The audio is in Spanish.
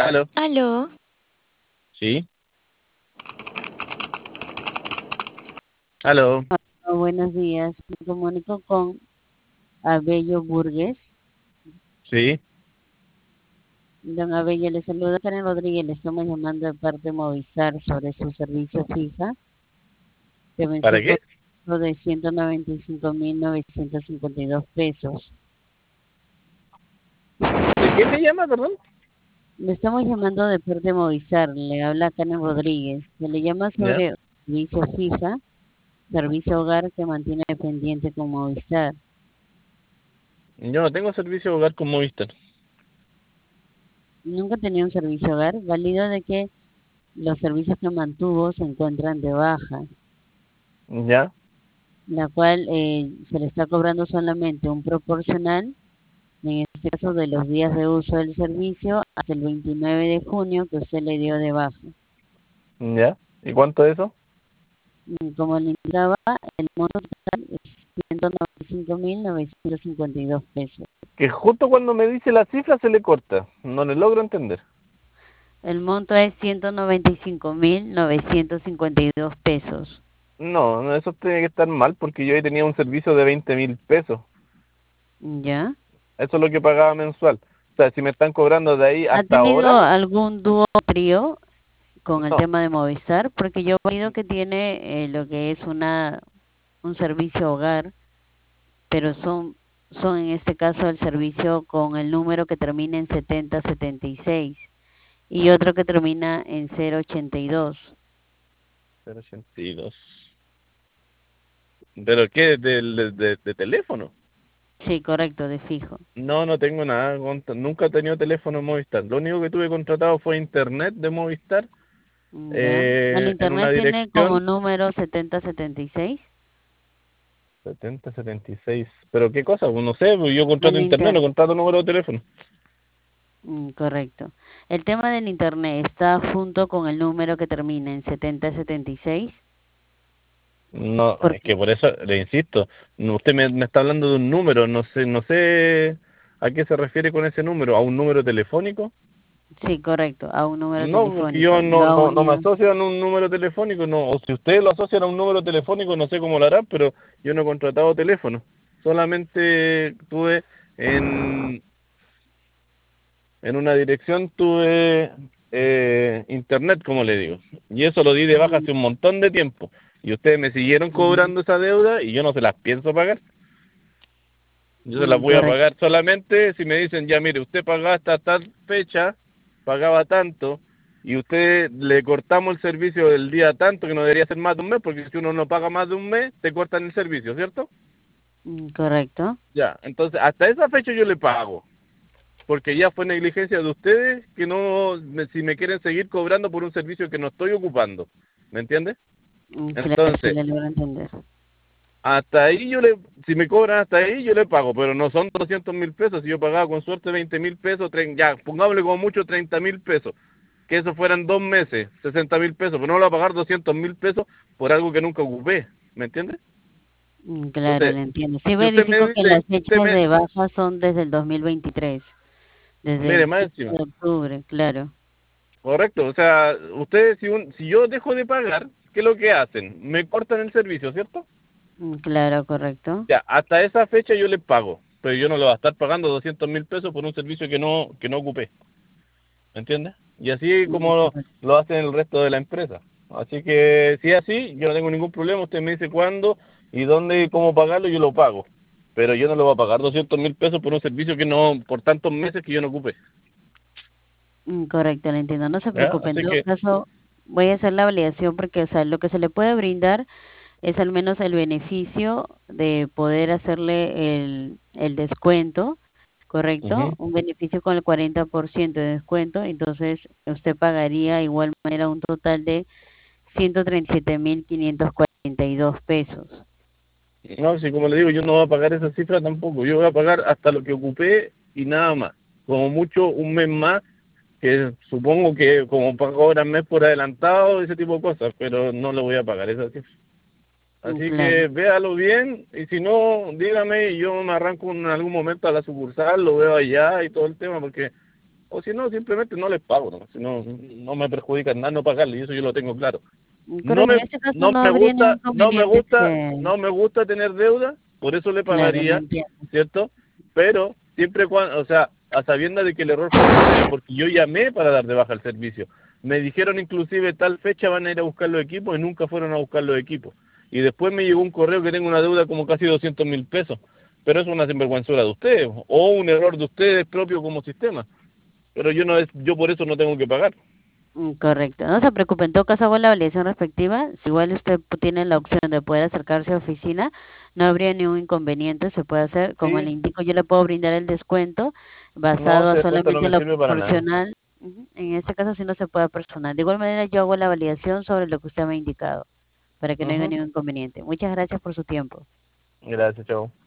Aló. Aló, Sí. Aló. Buenos días, me comunico con Abello Burgues. Sí. Don Abello, le saluda Karen Rodríguez, le estamos llamando de parte de Movistar sobre su servicio fija, que venció ¿Para con qué? un costo de 195.952 pesos. ¿De qué me llama, perdón? Le estamos llamando de parte de Movistar, le habla Karen Rodríguez, se le llama Ya. sobre servicio fija, servicio hogar que mantiene dependiente con Movistar. Yo no tengo servicio de hogar con Movistar. Nunca tenía un servicio hogar, válido de que los servicios que mantuvo se encuentran de baja, Ya. la cual se le está cobrando solamente un proporcional, en este caso de los días de uso del servicio, hasta el 29 de junio que usted le dio de baja. Ya. ¿Y cuánto es eso? Como le indicaba, el monto total es 195.952 pesos. Que justo cuando me dice la cifra se le corta. No le logro entender. El monto es 195.952 pesos. No, no, eso tiene que estar mal porque yo ahí tenía un servicio de 20.000 pesos. ¿Ya? Eso es lo que pagaba mensual. O sea, si me están cobrando de ahí ¿Ha hasta tenido ahora, algún dúo o trío con el no. tema de Movistar? Porque yo he oído que tiene lo que es un servicio hogar, pero son en este caso el servicio con el número que termina en 7076 y otro que termina en 082. 082. ¿Pero qué? ¿De teléfono? Sí, correcto, de fijo. No, no tengo nada. Nunca he tenido teléfono Movistar. Lo único que tuve contratado fue internet de Movistar ¿Ya? El en una internet tiene como dirección número 7076. 7076. ¿Pero qué cosa? Pues no sé, pues yo contrato El internet, inter no contrato número de teléfono. Correcto. El tema del internet está junto con el número que termina en 7076. No, es Porque que por eso le insisto. Usted me está hablando de un número, no sé a qué se refiere con ese número. ¿A un número telefónico? sí, correcto, a un número No, porque telefónico. yo Lo ha no me unido. asocian a un número telefónico, no. O si ustedes lo asocian a un número telefónico, no sé cómo lo harán, pero yo no he contratado teléfono. Solamente tuve en, en una dirección, tuve internet, como le digo. Y eso lo di de baja Mm, hace un montón de tiempo. Y ustedes me siguieron cobrando esa deuda y yo no se las pienso pagar. Yo se las voy a Correcto. pagar solamente si me dicen, ya mire, usted pagaba hasta tal fecha, pagaba tanto, y usted le cortamos el servicio del día tanto, que no debería ser más de un mes, porque si uno no paga más de un mes, te cortan el servicio, ¿cierto? Correcto. Ya, entonces hasta esa fecha yo le pago, porque ya fue negligencia de ustedes que no, si me quieren seguir cobrando por un servicio que no estoy ocupando, ¿me entiendes? Claro, sí Entonces, le logro entender. hasta ahí si me cobran hasta ahí yo le pago, pero no son 200.000 pesos. Si yo pagaba con suerte 20.000 pesos, ya, pongámosle como mucho 30.000 pesos, que eso fueran 2 meses, 60.000 pesos, pero no le voy a pagar 200.000 pesos por algo que nunca ocupé, ¿me entiendes? Claro, Entonces, le entiendo. Sí si usted me verifico que dice, las fechas de baja son desde el 2023, desde mire, el más 5 encima, de octubre, claro. correcto, o sea, ustedes, si yo dejo de pagar, ¿qué es lo que hacen? Me cortan el servicio, ¿cierto? Claro, correcto. Ya, hasta esa fecha yo le pago, pero yo no le voy a estar pagando 200.000 pesos por un servicio que no ocupé. ¿Me entiendes? Y así como Correcto. lo hacen el resto de la empresa. Así que si es así, yo no tengo ningún problema. Usted me dice cuándo y dónde y cómo pagarlo, yo lo pago. Pero yo no le voy a pagar 200.000 pesos por un servicio que no, por tantos meses que yo no ocupe. Correcto, le entiendo. No se ¿Ya? preocupe. En Así todo que, caso, voy a hacer la validación porque, o sea, lo que se le puede brindar es al menos el beneficio de poder hacerle el descuento, ¿correcto? ujú. Un beneficio con el 40% de descuento, entonces usted pagaría de igual manera un total de 137.542 pesos. No, si como le digo, yo no voy a pagar esa cifra tampoco. Yo voy a pagar hasta lo que ocupé y nada más. Como mucho un mes más, que supongo que como pago ahora mes por adelantado, ese tipo de cosas, pero no le voy a pagar esa cifra. Así Claro. que véalo bien y si no, dígame y yo me arranco en algún momento a la sucursal, lo veo allá y todo el tema, porque o si no, simplemente no les pago, ¿no? Si no, no me perjudica en nada no pagarle, y eso yo lo tengo claro. No Correcto, me, en este caso no no me habría ningún gusta, inconveniente que, no me gusta tener deuda, por eso le claro, lo pagaría, entiendo. ¿cierto? Pero siempre cuando, o sea, a sabiendas de que el error fue mío, porque yo llamé para dar de baja el servicio. Me dijeron inclusive tal fecha van a ir a buscar los equipos y nunca fueron a buscar los equipos. Y después me llegó un correo que tengo una deuda como casi 200.000 pesos. Pero es una sinvergüenzura de ustedes, o un error de ustedes propio como sistema. Pero yo por eso no tengo que pagar. Correcto, no se preocupe, en todo caso hago la validación respectiva, si igual usted tiene la opción de poder acercarse a oficina, no habría ningún inconveniente, se puede hacer, como le Sí, indico, yo le puedo brindar el descuento no, basado a ese descuento no solamente me lo sirve para nada. proporcional, en este caso si no se puede personal, de igual manera yo hago la validación sobre lo que usted me ha indicado, para que no haya Ujú. ningún inconveniente. Muchas gracias por su tiempo. Gracias, chao.